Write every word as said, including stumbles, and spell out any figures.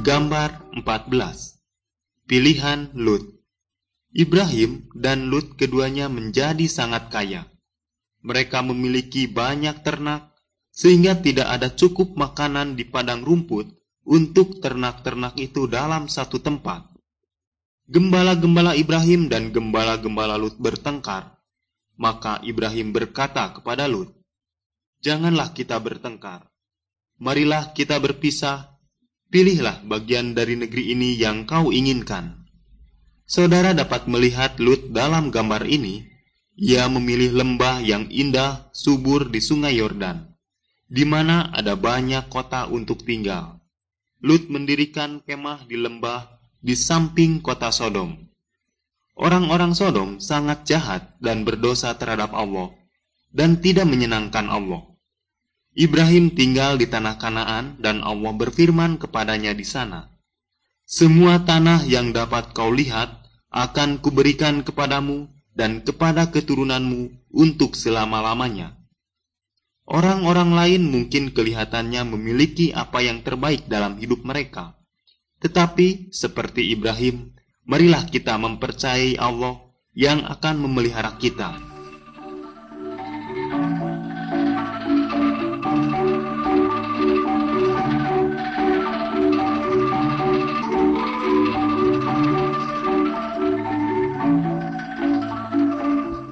Gambar empat belas. Pilihan Lut. Ibrahim dan Lut keduanya menjadi sangat kaya. Mereka memiliki banyak ternak, sehingga tidak ada cukup makanan di padang rumput untuk ternak-ternak itu dalam satu tempat. Gembala-gembala Ibrahim dan gembala-gembala Lut bertengkar. Maka Ibrahim berkata kepada Lut, "Janganlah kita bertengkar. Marilah kita berpisah. Pilihlah bagian dari negeri ini yang kau inginkan." Saudara dapat melihat Lut dalam gambar ini. Ia memilih lembah yang indah, subur di sungai Yordan, di mana ada banyak kota untuk tinggal. Lut mendirikan kemah di lembah di samping kota Sodom. Orang-orang Sodom sangat jahat dan berdosa terhadap Allah, dan tidak menyenangkan Allah. Ibrahim tinggal di tanah Kanaan dan Allah berfirman kepadanya di sana, "Semua tanah yang dapat kau lihat akan kuberikan kepadamu dan kepada keturunanmu untuk selama-lamanya." Orang-orang lain mungkin kelihatannya memiliki apa yang terbaik dalam hidup mereka. Tetapi seperti Ibrahim, marilah kita mempercayai Allah yang akan memelihara kita.